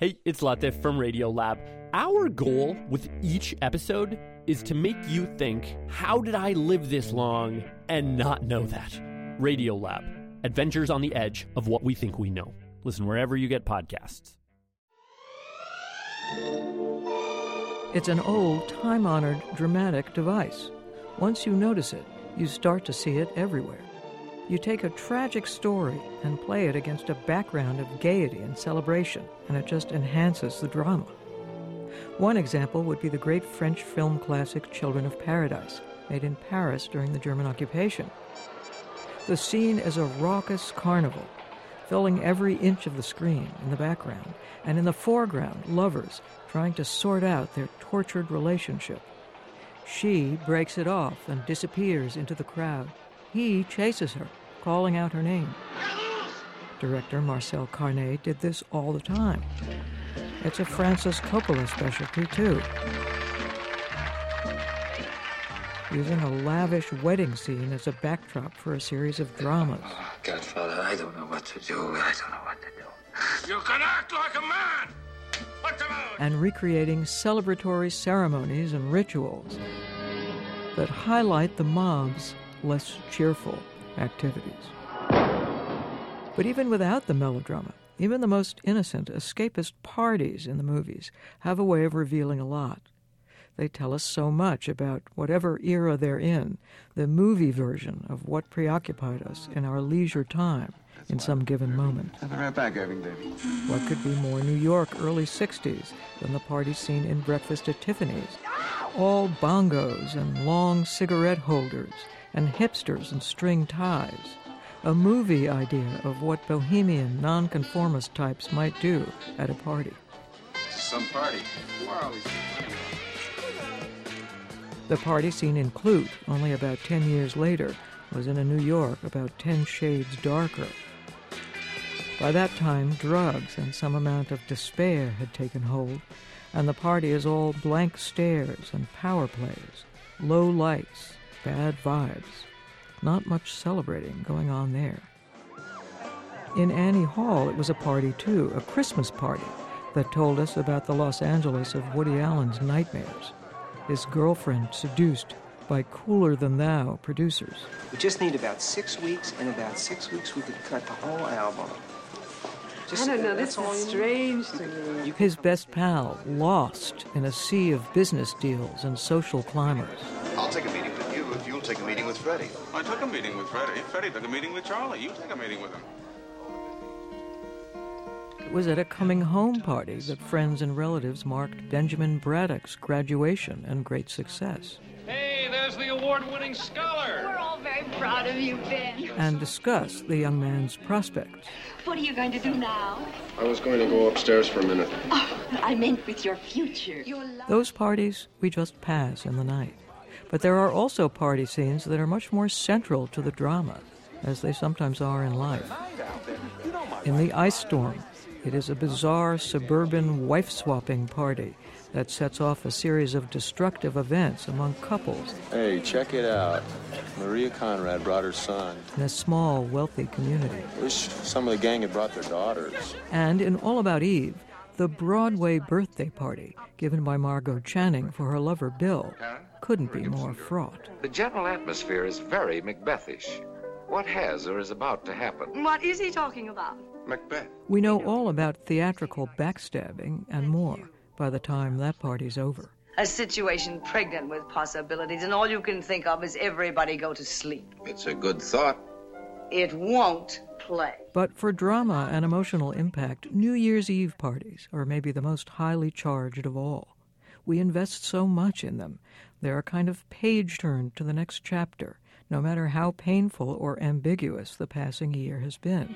Hey, it's Latif from Radiolab. Our goal with each episode is to make you think, how did I live this long and not know that? Radiolab, adventures on the edge of what we think we know. Listen wherever you get podcasts. It's an old, time-honored, dramatic device. Once you notice it, you start to see it everywhere. You take a tragic story and play it against a background of gaiety and celebration, and it just enhances the drama. One example would be the great French film classic Children of Paradise, made in Paris during the German occupation. The scene is a raucous carnival, filling every inch of the screen in the background, and in the foreground, lovers trying to sort out their tortured relationship. She breaks it off and disappears into the crowd. He chases her, calling out her name. Director Marcel Carné did this all the time. It's a Francis Coppola specialty, too. Using a lavish wedding scene as a backdrop for a series of dramas. Oh, Godfather, I don't know what to do. I don't know what to do. You can act like a man! What's the matter? And recreating celebratory ceremonies and rituals that highlight the mob's less cheerful activities. But even without the melodrama, even the most innocent, escapist parties in the movies have a way of revealing a lot. They tell us so much about whatever era they're in, the movie version of what preoccupied us in our leisure time in some given moment. I'll be right back, Irving, baby. What could be more New York early 60s than the party scene in Breakfast at Tiffany's? All bongos and long cigarette holders and hipsters and string ties. A movie idea of what bohemian, nonconformist types might do at a party. Some party. Where are we? The party scene in Klute, only about 10 years later, was in a New York about 10 shades darker. By that time, drugs and some amount of despair had taken hold, and the party is all blank stares and power plays, low lights, bad vibes. Not much celebrating going on there. In Annie Hall, it was a party too, a Christmas party that told us about the Los Angeles of Woody Allen's nightmares. His girlfriend seduced by cooler-than-thou producers. We just need about 6 weeks. In about 6 weeks, we could cut the whole album. I don't know, this is strange to me. His best pal, lost in a sea of business deals and social clamors. I'll take a meeting with you if you'll take a meeting with Freddie. I took a meeting with Freddie. Freddie took a meeting with Charlie. You take a meeting with him. It was at a coming-home party that friends and relatives marked Benjamin Braddock's graduation and great success. Hey, there's the award-winning scholar. We're all very proud of you, Ben. And discussed the young man's prospects. What are you going to do now? I was going to go upstairs for a minute. Oh, I meant with your future. Those parties we just pass in the night. But there are also party scenes that are much more central to the drama, as they sometimes are in life. In The Ice Storm, it is a bizarre suburban wife-swapping party that sets off a series of destructive events among couples. Hey, check it out. Maria Conrad brought her son. In a small, wealthy community. Wish some of the gang had brought their daughters. And in All About Eve, the Broadway birthday party given by Margot Channing for her lover Bill couldn't be more fraught. The general atmosphere is very Macbethish. What has or is about to happen? What is he talking about? Macbeth. We know all about theatrical backstabbing and more by the time that party's over. A situation pregnant with possibilities, and all you can think of is everybody go to sleep. It's a good thought. It won't play. But for drama and emotional impact, New Year's Eve parties are maybe the most highly charged of all. We invest so much in them. They're a kind of page turn to the next chapter, no matter how painful or ambiguous the passing year has been.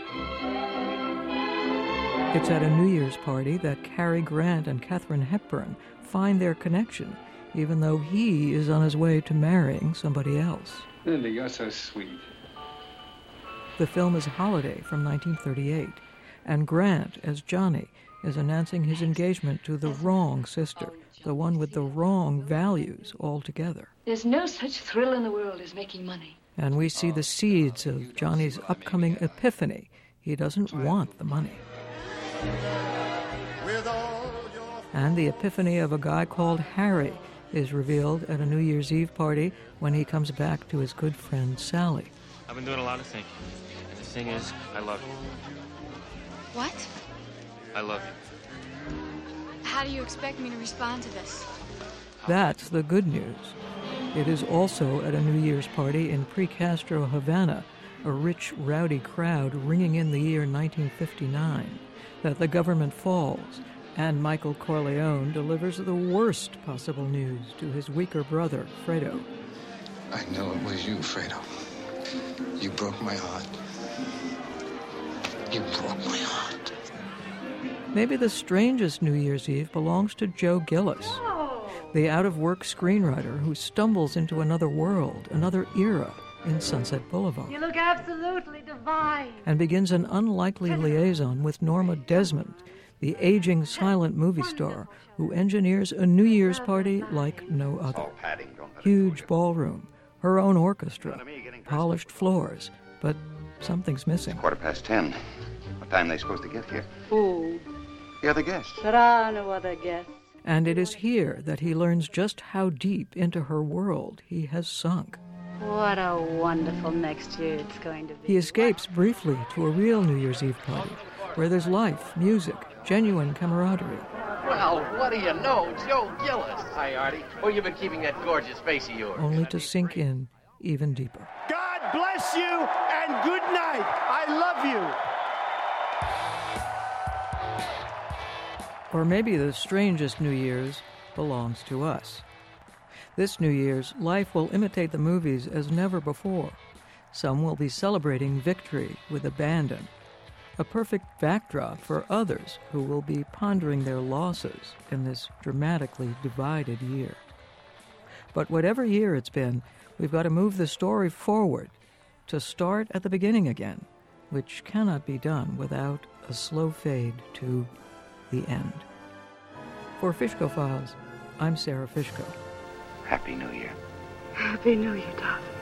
It's at a New Year's party that Cary Grant and Katharine Hepburn find their connection, even though he is on his way to marrying somebody else. Linda, you're so sweet. The film is Holiday from 1938, and Grant, as Johnny, is announcing his engagement to the wrong sister, the one with the wrong values altogether. There's no such thrill in the world as making money. And we see the seeds of Johnny's upcoming epiphany. He doesn't want the money. And the epiphany of a guy called Harry is revealed at a New Year's Eve party when he comes back to his good friend Sally. I've been doing a lot of thinking. And the thing is, I love you. What? I love you. How do you expect me to respond to this? That's the good news. It is also at a New Year's party in pre-Castro Havana, a rich, rowdy crowd ringing in the year 1959, that the government falls, and Michael Corleone delivers the worst possible news to his weaker brother, Fredo. I know it was you, Fredo. You broke my heart. You broke my heart. Maybe the strangest New Year's Eve belongs to Joe Gillis, the out-of-work screenwriter who stumbles into another world, another era in Sunset Boulevard. You look absolutely divine. And begins an unlikely liaison with Norma Desmond, the aging silent movie star who engineers a New Year's party like no other. Huge ballroom, her own orchestra, polished floors, but something's missing. It's 10:15. What time are they supposed to get here? Food. The other guests. There are no other guests. And it is here that he learns just how deep into her world he has sunk. What a wonderful next year it's going to be. He escapes briefly to a real New Year's Eve party where there's life, music, genuine camaraderie. Well, what do you know? Joe Gillis. Hi, Artie. Where you been keeping that gorgeous face of yours? Only to sink in even deeper. God bless you and good night. I love you. Or maybe the strangest New Year's belongs to us. This New Year's, life will imitate the movies as never before. Some will be celebrating victory with abandon, a perfect backdrop for others who will be pondering their losses in this dramatically divided year. But whatever year it's been, we've got to move the story forward, to start at the beginning again, which cannot be done without a slow fade to the end. For Fishko Files, I'm Sarah Fishko. Happy New Year. Happy New Year, darling.